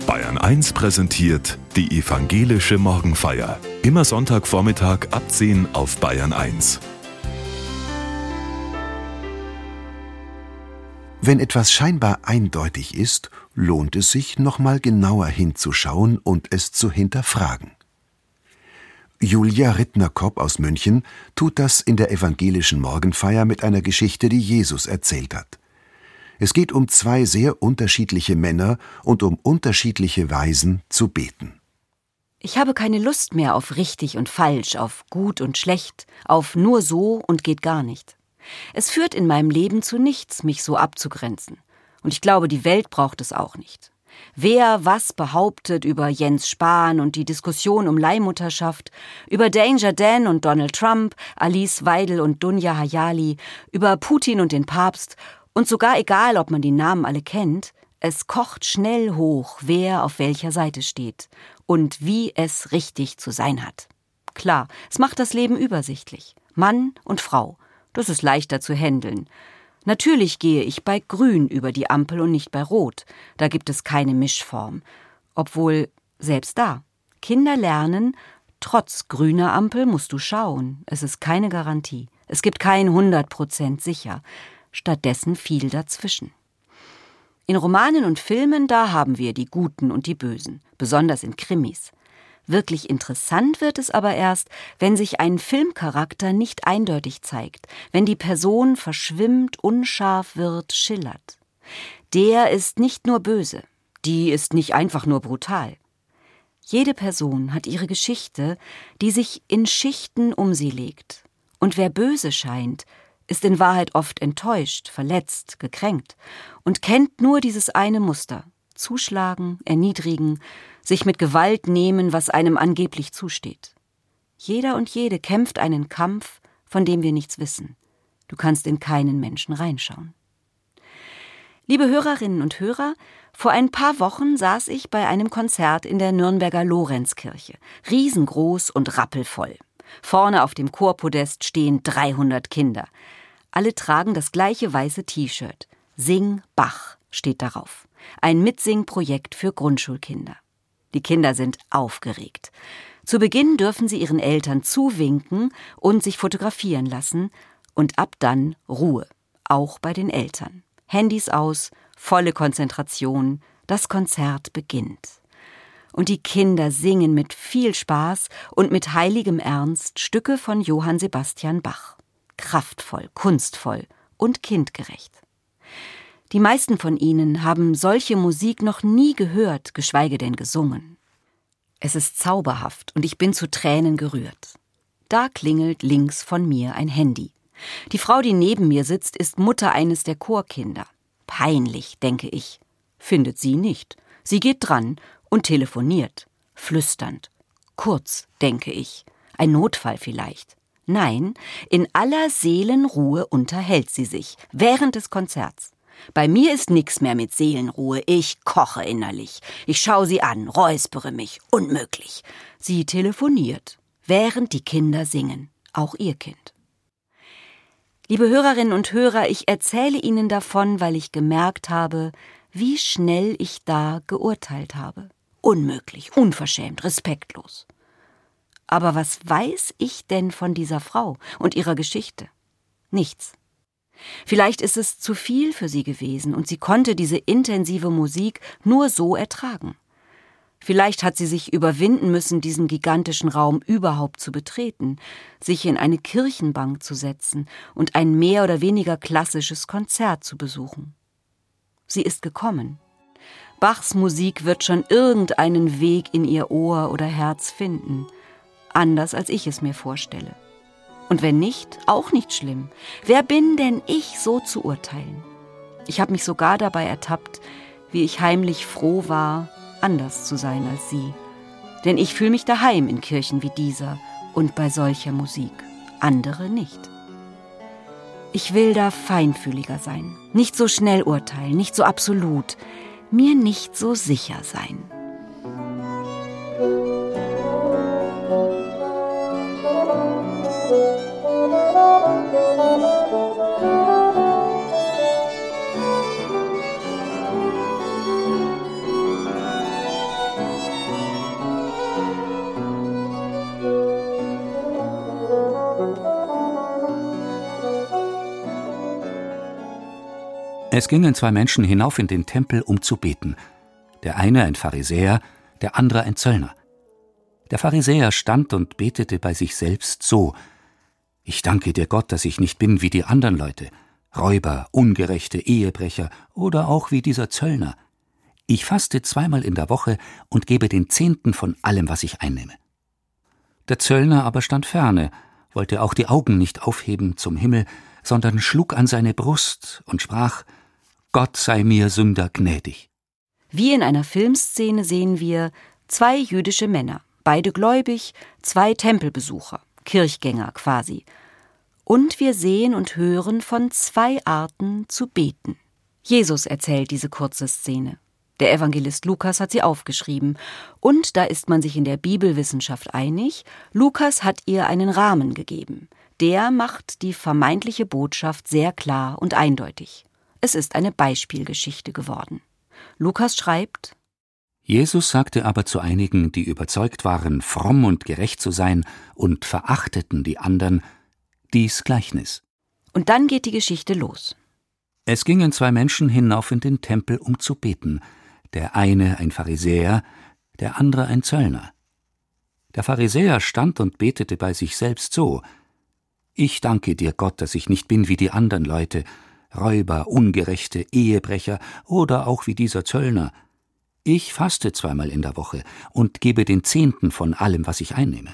Bayern 1 präsentiert die evangelische Morgenfeier. Immer Sonntagvormittag ab 10 auf Bayern 1. Wenn etwas scheinbar eindeutig ist, lohnt es sich, nochmal genauer hinzuschauen und es zu hinterfragen. Julia Rittner-Kopp aus München tut das in der evangelischen Morgenfeier mit einer Geschichte, die Jesus erzählt hat. Es geht um zwei sehr unterschiedliche Männer und um unterschiedliche Weisen zu beten. Ich habe keine Lust mehr auf richtig und falsch, auf gut und schlecht, auf nur so und geht gar nicht. Es führt in meinem Leben zu nichts, mich so abzugrenzen. Und ich glaube, die Welt braucht es auch nicht. Wer was behauptet über Jens Spahn und die Diskussion um Leihmutterschaft, über Danger Dan und Donald Trump, Alice Weidel und Dunja Hayali, über Putin und den Papst und sogar egal, ob man die Namen alle kennt, es kocht schnell hoch, wer auf welcher Seite steht und wie es richtig zu sein hat. Klar, es macht das Leben übersichtlich. Mann und Frau, das ist leichter zu handeln. Natürlich gehe ich bei Grün über die Ampel und nicht bei Rot. Da gibt es keine Mischform. Obwohl, selbst da, Kinder lernen, trotz grüner Ampel musst du schauen. Es ist keine Garantie. Es gibt kein 100% sicher. Stattdessen viel dazwischen. In Romanen und Filmen, da haben wir die Guten und die Bösen, besonders in Krimis. Wirklich interessant wird es aber erst, wenn sich ein Filmcharakter nicht eindeutig zeigt, wenn die Person verschwimmt, unscharf wird, schillert. Der ist nicht nur böse, die ist nicht einfach nur brutal. Jede Person hat ihre Geschichte, die sich in Schichten um sie legt. Und wer böse scheint, ist in Wahrheit oft enttäuscht, verletzt, gekränkt und kennt nur dieses eine Muster: zuschlagen, erniedrigen, sich mit Gewalt nehmen, was einem angeblich zusteht. Jeder und jede kämpft einen Kampf, von dem wir nichts wissen. Du kannst in keinen Menschen reinschauen. Liebe Hörerinnen und Hörer, vor ein paar Wochen saß ich bei einem Konzert in der Nürnberger Lorenzkirche. Riesengroß und rappelvoll. Vorne auf dem Chorpodest stehen 300 Kinder. Alle tragen das gleiche weiße T-Shirt. Sing Bach steht darauf. Ein Mitsingprojekt für Grundschulkinder. Die Kinder sind aufgeregt. Zu Beginn dürfen sie ihren Eltern zuwinken und sich fotografieren lassen. Und ab dann Ruhe, auch bei den Eltern. Handys aus, volle Konzentration, das Konzert beginnt. Und die Kinder singen mit viel Spaß und mit heiligem Ernst Stücke von Johann Sebastian Bach. Kraftvoll, kunstvoll und kindgerecht. Die meisten von ihnen haben solche Musik noch nie gehört, geschweige denn gesungen. Es ist zauberhaft und ich bin zu Tränen gerührt. Da klingelt links von mir ein Handy. Die Frau, die neben mir sitzt, ist Mutter eines der Chorkinder. Peinlich, denke ich. Findet sie nicht. Sie geht dran und telefoniert, flüsternd. Kurz, denke ich. Ein Notfall vielleicht. Nein, in aller Seelenruhe unterhält sie sich, während des Konzerts. Bei mir ist nix mehr mit Seelenruhe, ich koche innerlich. Ich schaue sie an, räuspere mich, unmöglich. Sie telefoniert, während die Kinder singen, auch ihr Kind. Liebe Hörerinnen und Hörer, ich erzähle Ihnen davon, weil ich gemerkt habe, wie schnell ich da geurteilt habe. Unmöglich, unverschämt, respektlos. Aber was weiß ich denn von dieser Frau und ihrer Geschichte? Nichts. Vielleicht ist es zu viel für sie gewesen und sie konnte diese intensive Musik nur so ertragen. Vielleicht hat sie sich überwinden müssen, diesen gigantischen Raum überhaupt zu betreten, sich in eine Kirchenbank zu setzen und ein mehr oder weniger klassisches Konzert zu besuchen. Sie ist gekommen. Bachs Musik wird schon irgendeinen Weg in ihr Ohr oder Herz finden, anders als ich es mir vorstelle. Und wenn nicht, auch nicht schlimm. Wer bin denn ich, so zu urteilen? Ich habe mich sogar dabei ertappt, wie ich heimlich froh war, anders zu sein als sie. Denn ich fühle mich daheim in Kirchen wie dieser und bei solcher Musik. Andere nicht. Ich will da feinfühliger sein, nicht so schnell urteilen, nicht so absolut, mir nicht so sicher sein. Es gingen 2 Menschen hinauf in den Tempel, um zu beten. Der eine ein Pharisäer, der andere ein Zöllner. Der Pharisäer stand und betete bei sich selbst so: Ich danke dir, Gott, dass ich nicht bin wie die anderen Leute, Räuber, ungerechte Ehebrecher oder auch wie dieser Zöllner. Ich faste 2-mal in der Woche und gebe den 10. von allem, was ich einnehme. Der Zöllner aber stand ferne, wollte auch die Augen nicht aufheben zum Himmel, sondern schlug an seine Brust und sprach: Gott sei mir Sünder gnädig. Wie in einer Filmszene sehen wir 2 jüdische Männer, beide gläubig, 2 Tempelbesucher, Kirchgänger quasi. Und wir sehen und hören von 2 Arten zu beten. Jesus erzählt diese kurze Szene. Der Evangelist Lukas hat sie aufgeschrieben. Und da ist man sich in der Bibelwissenschaft einig, Lukas hat ihr einen Rahmen gegeben. Der macht die vermeintliche Botschaft sehr klar und eindeutig. Es ist eine Beispielgeschichte geworden. Lukas schreibt: Jesus sagte aber zu einigen, die überzeugt waren, fromm und gerecht zu sein und verachteten die anderen, dies Gleichnis. Und dann geht die Geschichte los. Es gingen 2 Menschen hinauf in den Tempel, um zu beten. Der eine ein Pharisäer, der andere ein Zöllner. Der Pharisäer stand und betete bei sich selbst so: Ich danke dir, Gott, dass ich nicht bin wie die anderen Leute, Räuber, ungerechte Ehebrecher oder auch wie dieser Zöllner. Ich faste 2-mal in der Woche und gebe den 10. von allem, was ich einnehme.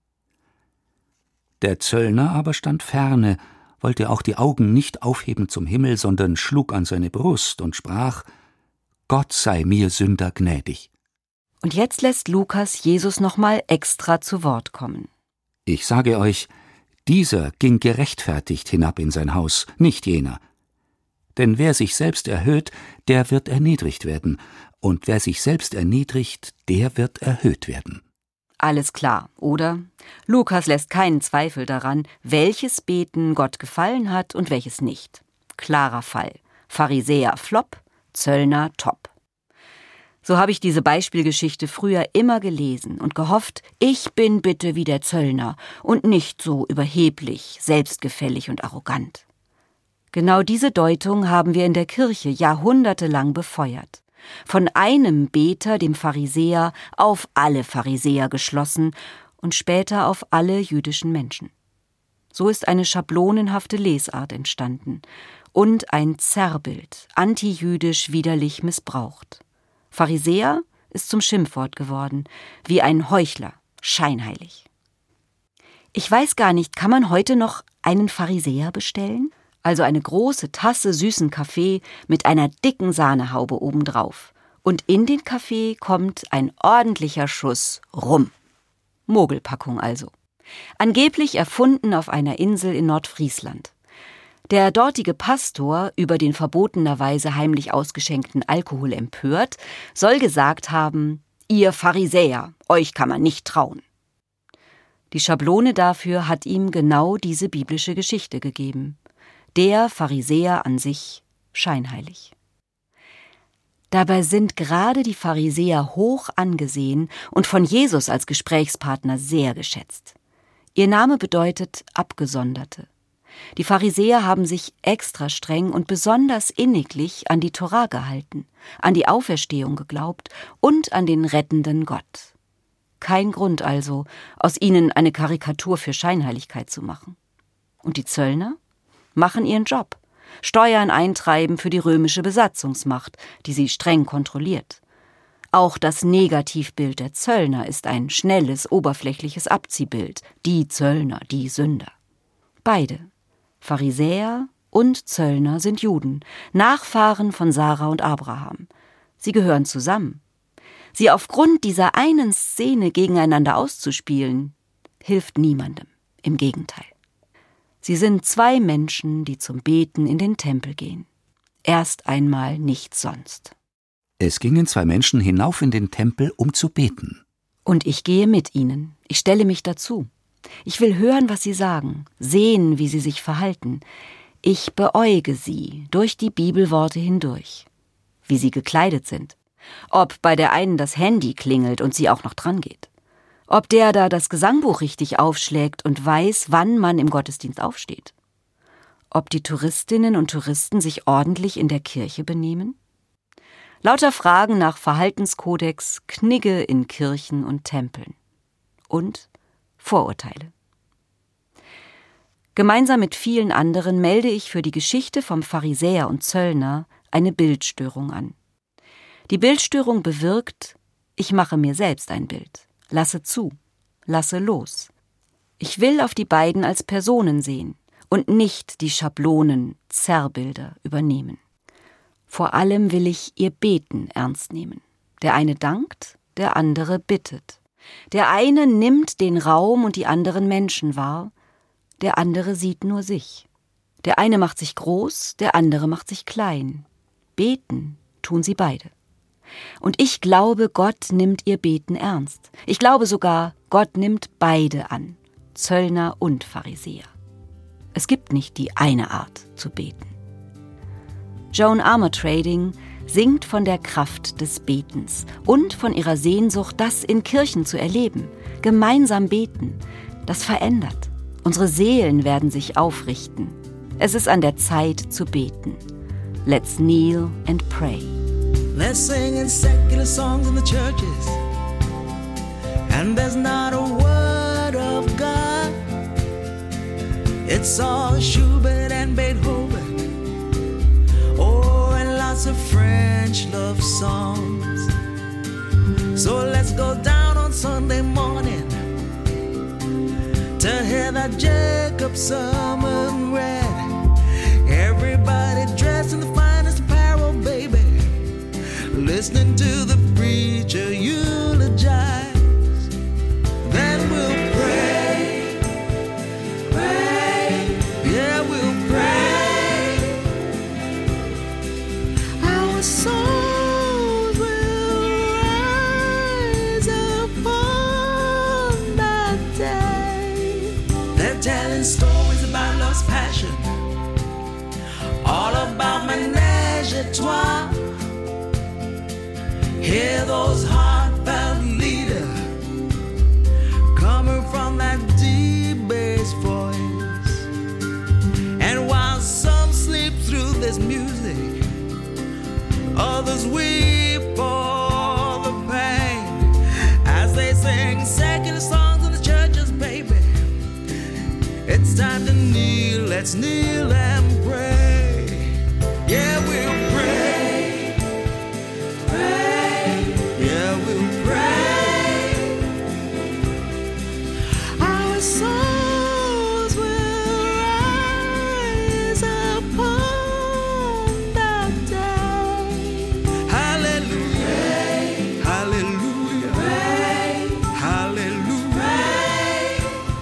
Der Zöllner aber stand ferne, wollte auch die Augen nicht aufheben zum Himmel, sondern schlug an seine Brust und sprach: Gott sei mir Sünder gnädig. Und jetzt lässt Lukas Jesus nochmal extra zu Wort kommen. Ich sage euch, dieser ging gerechtfertigt hinab in sein Haus, nicht jener. Denn wer sich selbst erhöht, der wird erniedrigt werden, und wer sich selbst erniedrigt, der wird erhöht werden. Alles klar, oder? Lukas lässt keinen Zweifel daran, welches Beten Gott gefallen hat und welches nicht. Klarer Fall. Pharisäer flop, Zöllner top. So habe ich diese Beispielgeschichte früher immer gelesen und gehofft, ich bin bitte wie der Zöllner und nicht so überheblich, selbstgefällig und arrogant. Genau diese Deutung haben wir in der Kirche jahrhundertelang befeuert. Von einem Beter, dem Pharisäer, auf alle Pharisäer geschlossen und später auf alle jüdischen Menschen. So ist eine schablonenhafte Lesart entstanden und ein Zerrbild, antijüdisch widerlich missbraucht. Pharisäer ist zum Schimpfwort geworden, wie ein Heuchler, scheinheilig. Ich weiß gar nicht, kann man heute noch einen Pharisäer bestellen? Also eine große Tasse süßen Kaffee mit einer dicken Sahnehaube obendrauf. Und in den Kaffee kommt ein ordentlicher Schuss Rum. Mogelpackung also. Angeblich erfunden auf einer Insel in Nordfriesland. Der dortige Pastor, über den verbotenerweise heimlich ausgeschenkten Alkohol empört, soll gesagt haben: Ihr Pharisäer, euch kann man nicht trauen. Die Schablone dafür hat ihm genau diese biblische Geschichte gegeben. Der Pharisäer an sich scheinheilig. Dabei sind gerade die Pharisäer hoch angesehen und von Jesus als Gesprächspartner sehr geschätzt. Ihr Name bedeutet Abgesonderte. Die Pharisäer haben sich extra streng und besonders inniglich an die Tora gehalten, an die Auferstehung geglaubt und an den rettenden Gott. Kein Grund also, aus ihnen eine Karikatur für Scheinheiligkeit zu machen. Und die Zöllner machen ihren Job, Steuern eintreiben für die römische Besatzungsmacht, die sie streng kontrolliert. Auch das Negativbild der Zöllner ist ein schnelles, oberflächliches Abziehbild. Die Zöllner, die Sünder. Beide, Pharisäer und Zöllner, sind Juden, Nachfahren von Sarah und Abraham. Sie gehören zusammen. Sie aufgrund dieser einen Szene gegeneinander auszuspielen, hilft niemandem. Im Gegenteil. Sie sind 2 Menschen, die zum Beten in den Tempel gehen. Erst einmal nichts sonst. Es gingen 2 Menschen hinauf in den Tempel, um zu beten. Und ich gehe mit ihnen. Ich stelle mich dazu. Ich will hören, was sie sagen, sehen, wie sie sich verhalten. Ich beäuge sie durch die Bibelworte hindurch. Wie sie gekleidet sind. Ob bei der einen das Handy klingelt und sie auch noch dran geht. Ob der da das Gesangbuch richtig aufschlägt und weiß, wann man im Gottesdienst aufsteht. ob die Touristinnen und Touristen sich ordentlich in der Kirche benehmen? Lauter Fragen nach Verhaltenskodex, Knigge in Kirchen und Tempeln. Und Vorurteile. Gemeinsam mit vielen anderen melde ich für die Geschichte vom Pharisäer und Zöllner eine Bildstörung an. Die Bildstörung bewirkt, ich mache mir selbst ein Bild, lasse zu, lasse los. Ich will auf die beiden als Personen sehen und nicht die Schablonen, Zerrbilder übernehmen. Vor allem will ich ihr Beten ernst nehmen. Der eine dankt, der andere bittet. Der eine nimmt den Raum und die anderen Menschen wahr, der andere sieht nur sich. Der eine macht sich groß, der andere macht sich klein. Beten tun sie beide. Und ich glaube, Gott nimmt ihr Beten ernst. Ich glaube sogar, Gott nimmt beide an, Zöllner und Pharisäer. Es gibt nicht die eine Art zu beten. Joan Armatrading singt von der Kraft des Betens und von ihrer Sehnsucht, das in Kirchen zu erleben. Gemeinsam beten, das verändert. Unsere Seelen werden sich aufrichten. Es ist an der Zeit zu beten. Let's kneel and pray. Let's sing in secular songs in the churches, and there's not a word of God. It's all Schubert and Beethoven, oh, and lots of French love songs. So let's go down on Sunday morning to hear that Jacob sermon read. Everybody dressed in the finest apparel, baby, listening to the preacher eulogize. Then we'll pray, pray, yeah, we'll pray. Our souls will rise upon that day. They're telling stories about love's passion, all about ménage à trois. Hear those heartfelt leaders coming from that deep bass voice. And while some sleep through this music, others weep for the pain as they sing secular songs in the churches, baby. It's time to kneel, let's kneel and pray. Yeah, we'll pray. Souls will rise upon that day. Hallelujah, hallelujah, hallelujah.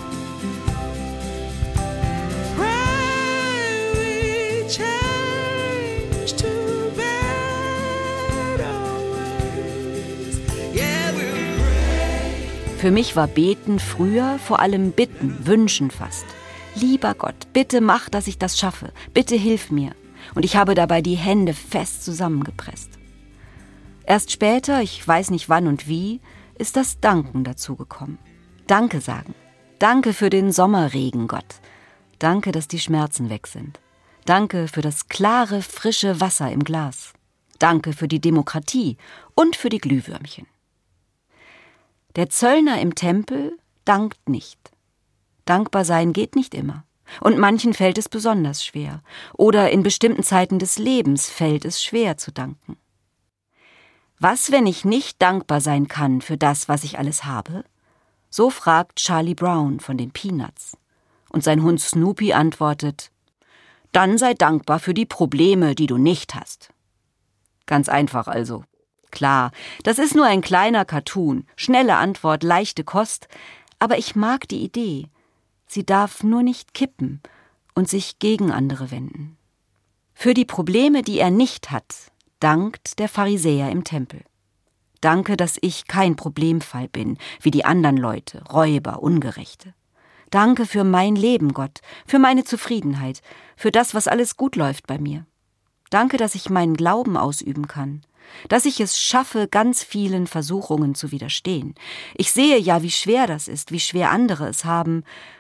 Pray we change to better ways. Yeah, we'll pray. Für mich war Beten früher vor allem Bitten, Wünschen fast. Lieber Gott, bitte mach, dass ich das schaffe. Bitte hilf mir. Und ich habe dabei die Hände fest zusammengepresst. Erst später, ich weiß nicht wann und wie, ist das Danken dazugekommen. Danke sagen. Danke für den Sommerregen, Gott. Danke, dass die Schmerzen weg sind. Danke für das klare, frische Wasser im Glas. Danke für die Demokratie und für die Glühwürmchen. Der Zöllner im Tempel dankt nicht. Dankbar sein geht nicht immer. Und manchen fällt es besonders schwer. Oder in bestimmten Zeiten des Lebens fällt es schwer zu danken. Was, wenn ich nicht dankbar sein kann für das, was ich alles habe? So fragt Charlie Brown von den Peanuts. Und sein Hund Snoopy antwortet: Dann sei dankbar für die Probleme, die du nicht hast. Ganz einfach also. Klar, das ist nur ein kleiner Cartoon, schnelle Antwort, leichte Kost, aber ich mag die Idee. Sie darf nur nicht kippen und sich gegen andere wenden. Für die Probleme, die er nicht hat, dankt der Pharisäer im Tempel. Danke, dass ich kein Problemfall bin, wie die anderen Leute, Räuber, Ungerechte. Danke für mein Leben, Gott, für meine Zufriedenheit, für das, was alles gut läuft bei mir. Danke, dass ich meinen Glauben ausüben kann, dass ich es schaffe, ganz vielen Versuchungen zu widerstehen. Ich sehe ja, wie schwer das ist, wie schwer andere es haben,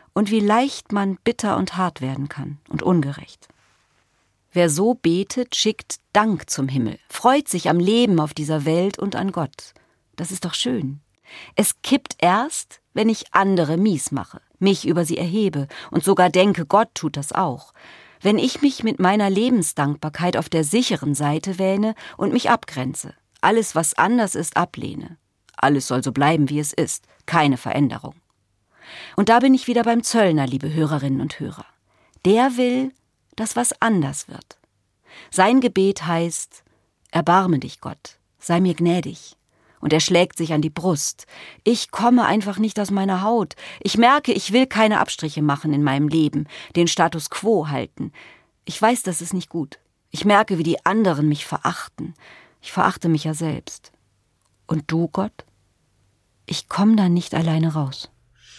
und wie leicht man bitter und hart werden kann und ungerecht. Wer so betet, schickt Dank zum Himmel, freut sich am Leben auf dieser Welt und an Gott. Das ist doch schön. Es kippt erst, wenn ich andere mies mache, mich über sie erhebe und sogar denke, Gott tut das auch. Wenn ich mich mit meiner Lebensdankbarkeit auf der sicheren Seite wähne und mich abgrenze, alles, was anders ist, ablehne. Alles soll so bleiben, wie es ist, keine Veränderung. Und da bin ich wieder beim Zöllner, liebe Hörerinnen und Hörer. Der will, dass was anders wird. Sein Gebet heißt, erbarme dich, Gott, sei mir gnädig. Und er schlägt sich an die Brust. Ich komme einfach nicht aus meiner Haut. Ich merke, ich will keine Abstriche machen in meinem Leben, den Status quo halten. Ich weiß, das ist nicht gut. Ich merke, wie die anderen mich verachten. Ich verachte mich ja selbst. Und du, Gott? Ich komme da nicht alleine raus.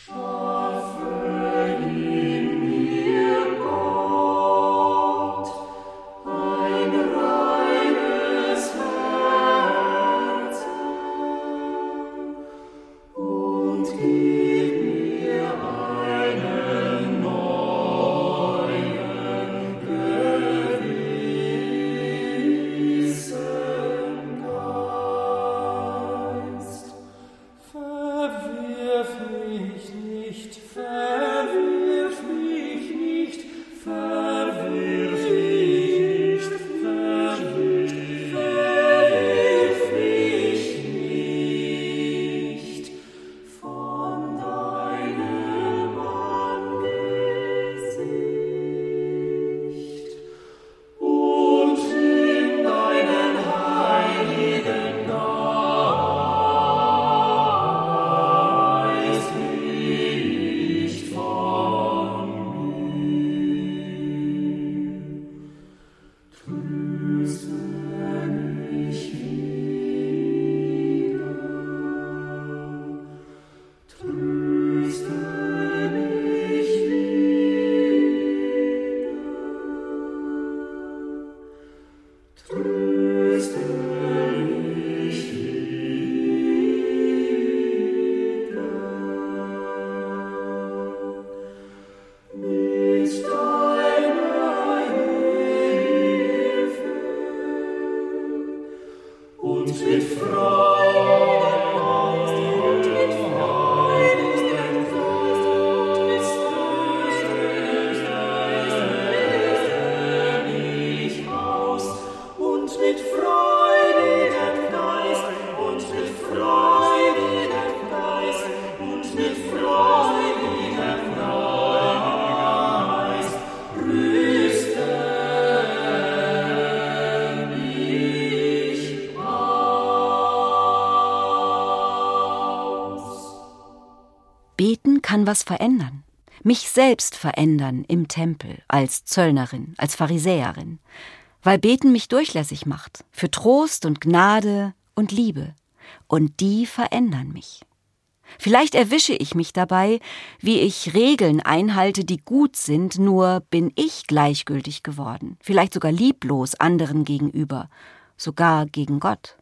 Beten kann was verändern. Mich selbst verändern im Tempel, als Zöllnerin, als Pharisäerin. Weil Beten mich durchlässig macht, für Trost und Gnade und Liebe. Und die verändern mich. Vielleicht erwische ich mich dabei, wie ich Regeln einhalte, die gut sind, nur bin ich gleichgültig geworden, vielleicht sogar lieblos anderen gegenüber, sogar gegen Gott.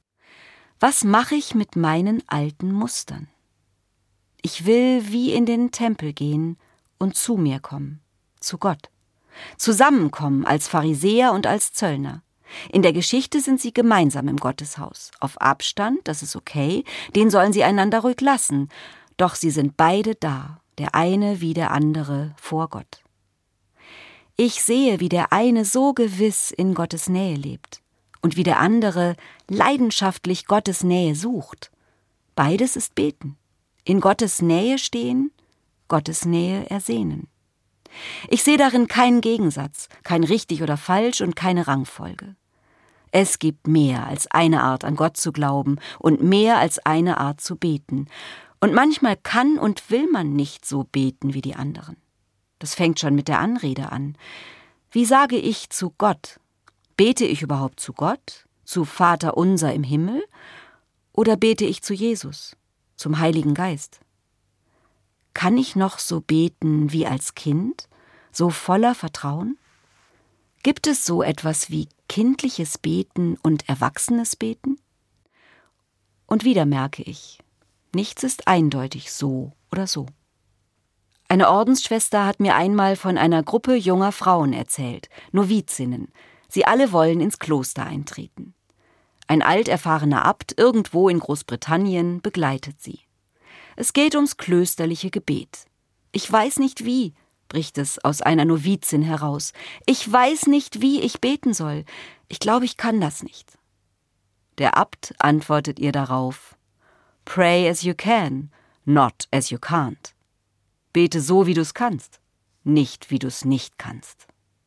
Was mache ich mit meinen alten Mustern? Ich will wie in den Tempel gehen und zu mir kommen, zu Gott. Zusammenkommen als Pharisäer und als Zöllner. In der Geschichte sind sie gemeinsam im Gotteshaus. Auf Abstand, das ist okay, den sollen sie einander ruhig lassen. Doch sie sind beide da, der eine wie der andere vor Gott. Ich sehe, wie der eine so gewiss in Gottes Nähe lebt und wie der andere leidenschaftlich Gottes Nähe sucht. Beides ist Beten. In Gottes Nähe stehen, Gottes Nähe ersehnen. Ich sehe darin keinen Gegensatz, kein richtig oder falsch und keine Rangfolge. Es gibt mehr als eine Art, an Gott zu glauben und mehr als eine Art zu beten. Und manchmal kann und will man nicht so beten wie die anderen. Das fängt schon mit der Anrede an. Wie sage ich zu Gott? Bete ich überhaupt zu Gott, zu Vater unser im Himmel? Oder bete ich zu Jesus, zum Heiligen Geist? Kann ich noch so beten wie als Kind, so voller Vertrauen? Gibt es so etwas wie kindliches Beten und erwachsenes Beten? Und wieder merke ich, nichts ist eindeutig so oder so. Eine Ordensschwester hat mir einmal von einer Gruppe junger Frauen erzählt, Novizinnen. Sie alle wollen ins Kloster eintreten. Ein alterfahrener Abt irgendwo in Großbritannien begleitet sie. Es geht ums klösterliche Gebet. Ich weiß nicht wie, bricht es aus einer Novizin heraus. Ich weiß nicht, wie ich beten soll. Ich glaube, ich kann das nicht. Der Abt antwortet ihr darauf: Pray as you can, not as you can't. Bete so, wie du's kannst, nicht, wie du's nicht kannst.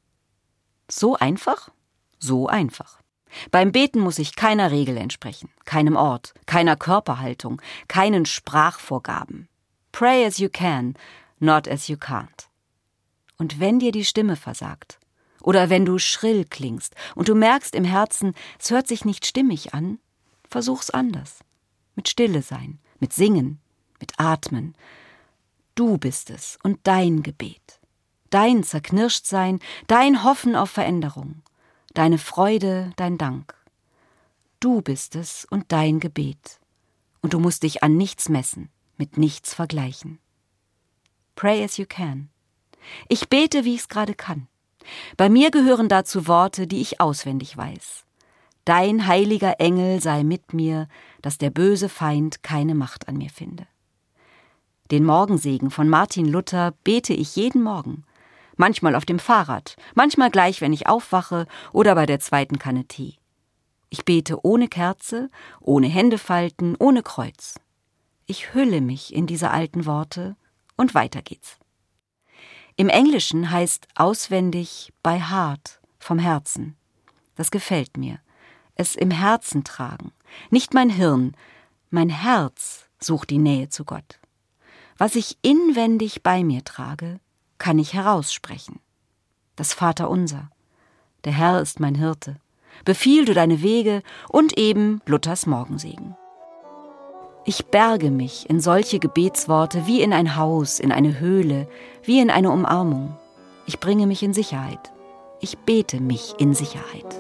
So einfach? So einfach. Beim Beten muss ich keiner Regel entsprechen, keinem Ort, keiner Körperhaltung, keinen Sprachvorgaben. Pray as you can, not as you can't. Und wenn dir die Stimme versagt, oder wenn du schrill klingst und du merkst im Herzen, es hört sich nicht stimmig an, versuch's anders. Mit Stille sein, mit Singen, mit Atmen. Du bist es und dein Gebet. Dein Zerknirschtsein, dein Hoffen auf Veränderung. Deine Freude, dein Dank. Du bist es und dein Gebet. Und du musst dich an nichts messen, mit nichts vergleichen. Pray as you can. Ich bete, wie ich's gerade kann. Bei mir gehören dazu Worte, die ich auswendig weiß. Dein heiliger Engel sei mit mir, dass der böse Feind keine Macht an mir finde. Den Morgensegen von Martin Luther bete ich jeden Morgen. Manchmal auf dem Fahrrad, manchmal gleich, wenn ich aufwache oder bei der zweiten Kanne Tee. Ich bete ohne Kerze, ohne Händefalten, ohne Kreuz. Ich hülle mich in diese alten Worte und weiter geht's. Im Englischen heißt auswendig by heart, vom Herzen. Das gefällt mir. Es im Herzen tragen. Nicht mein Hirn, mein Herz sucht die Nähe zu Gott. Was ich inwendig bei mir trage, kann ich heraussprechen. Das Vaterunser. Der Herr ist mein Hirte. Befiehl du deine Wege und eben Luthers Morgensegen. Ich berge mich in solche Gebetsworte wie in ein Haus, in eine Höhle, wie in eine Umarmung. Ich bringe mich in Sicherheit. Ich bete mich in Sicherheit.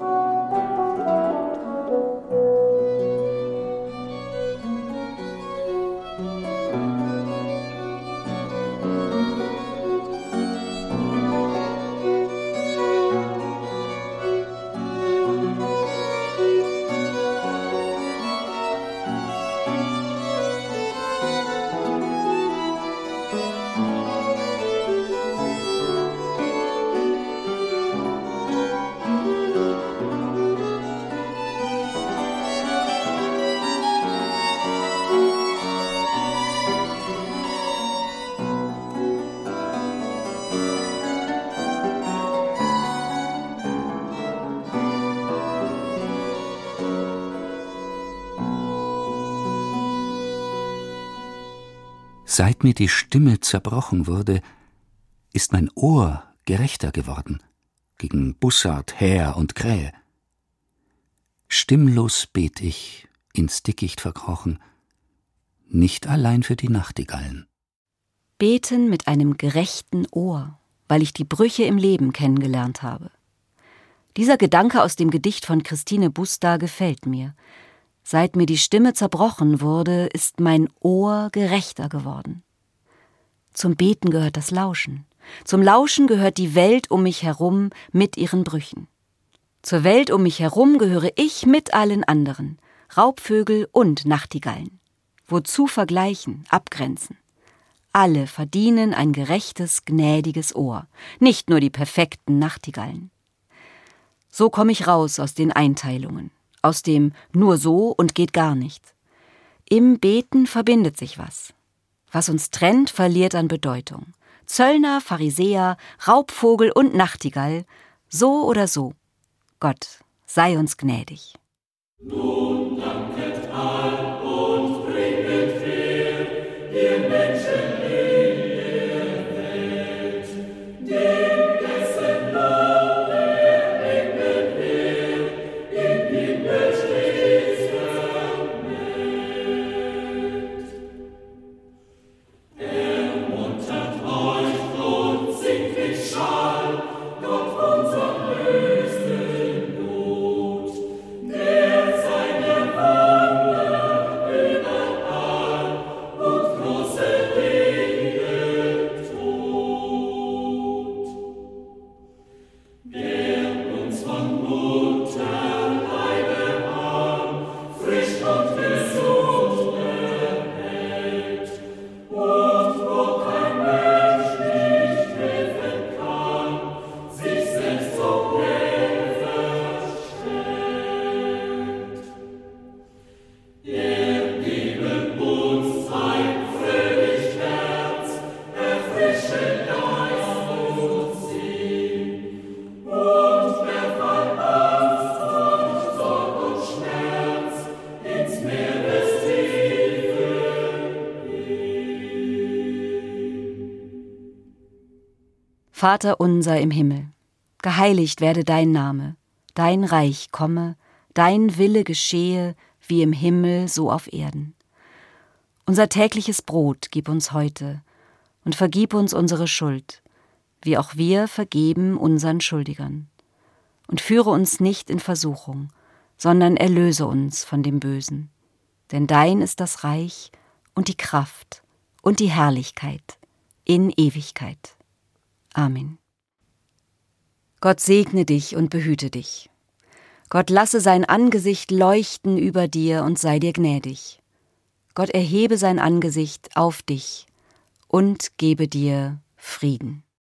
Seit mir die Stimme zerbrochen wurde, ist mein Ohr gerechter geworden gegen Bussard, Häher und Krähe. Stimmlos bet ich, ins Dickicht verkrochen, nicht allein für die Nachtigallen. Beten mit einem gerechten Ohr, weil ich die Brüche im Leben kennengelernt habe. Dieser Gedanke aus dem Gedicht von Christine Busta gefällt mir. Seit mir die Stimme zerbrochen wurde, ist mein Ohr gerechter geworden. Zum Beten gehört das Lauschen. Zum Lauschen gehört die Welt um mich herum mit ihren Brüchen. Zur Welt um mich herum gehöre ich mit allen anderen, Raubvögel und Nachtigallen. Wozu vergleichen, abgrenzen? Alle verdienen ein gerechtes, gnädiges Ohr, nicht nur die perfekten Nachtigallen. So komme ich raus aus den Einteilungen, aus dem nur so und geht gar nicht. Im Beten verbindet sich was. Was uns trennt, verliert an Bedeutung. Zöllner, Pharisäer, Raubvogel und Nachtigall, so oder so. Gott sei uns gnädig. Nun danket all und bringet her, ihr Menschen in der Welt, dem dessen Lob der Engel her, im Himmel stets vermählt. Ermuntert euch und singt mit Schall, Gott unser höchsten Not, der seine Wahl Vater unser im Himmel, geheiligt werde dein Name, dein Reich komme, dein Wille geschehe, wie im Himmel, so auf Erden. Unser tägliches Brot gib uns heute und vergib uns unsere Schuld, wie auch wir vergeben unseren Schuldigern. Und führe uns nicht in Versuchung, sondern erlöse uns von dem Bösen. Denn dein ist das Reich und die Kraft und die Herrlichkeit in Ewigkeit. Amen. Gott segne dich und behüte dich. Gott lasse sein Angesicht leuchten über dir und sei dir gnädig. Gott erhebe sein Angesicht auf dich und gebe dir Frieden.